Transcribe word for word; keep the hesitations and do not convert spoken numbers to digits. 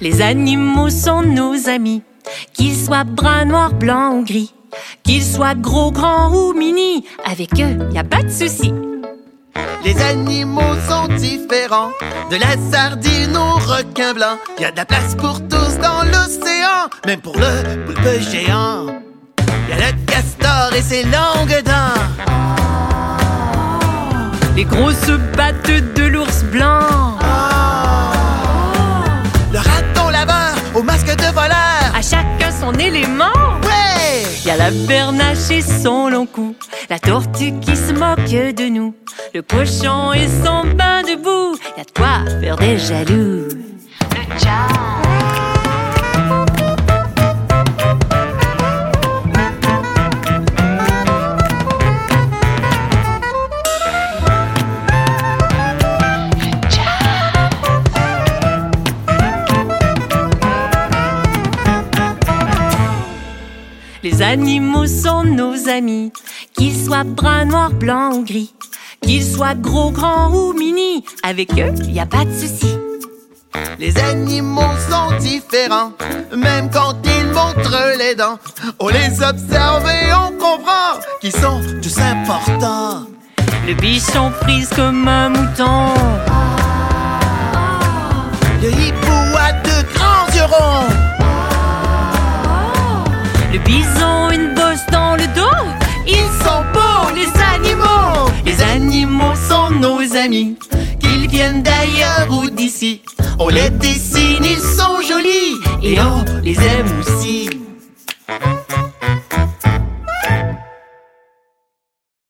Les animaux sont nos amis, qu'ils soient bruns, noirs, blancs ou gris, qu'ils soient gros, grands ou mini, avec eux, y a pas de souci. Les animaux sont différents, de la sardine au requin blanc. Y a de la place pour tous dans l'océan, même pour le poulpe géant. Y a le castor et ses longues dents. Les grosses pattes de l'ours blanc. Le raton laveur au masque de voleur. À chacun son élément. Ouais! Y a la bernache et son long cou, la tortue qui se moque de nous, le cochon et son bain de boue. Y a de quoi faire des jaloux. Le jazz. Les animaux sont nos amis, qu'ils soient bruns, noirs, blancs ou gris, qu'ils soient gros, grands ou mini, avec eux, y a pas de souci. Les animaux sont différents, même quand ils montrent les dents. On les observe et on comprend qu'ils sont tous importants. Le bichon frise comme un mouton. Le hibou a de grands yeux ronds. Le bison, une bosse dans le dos. Ils sont beaux, les animaux. Les animaux sont nos amis, qu'ils viennent d'ailleurs ou d'ici. On les dessine, ils sont jolis et on les aime aussi.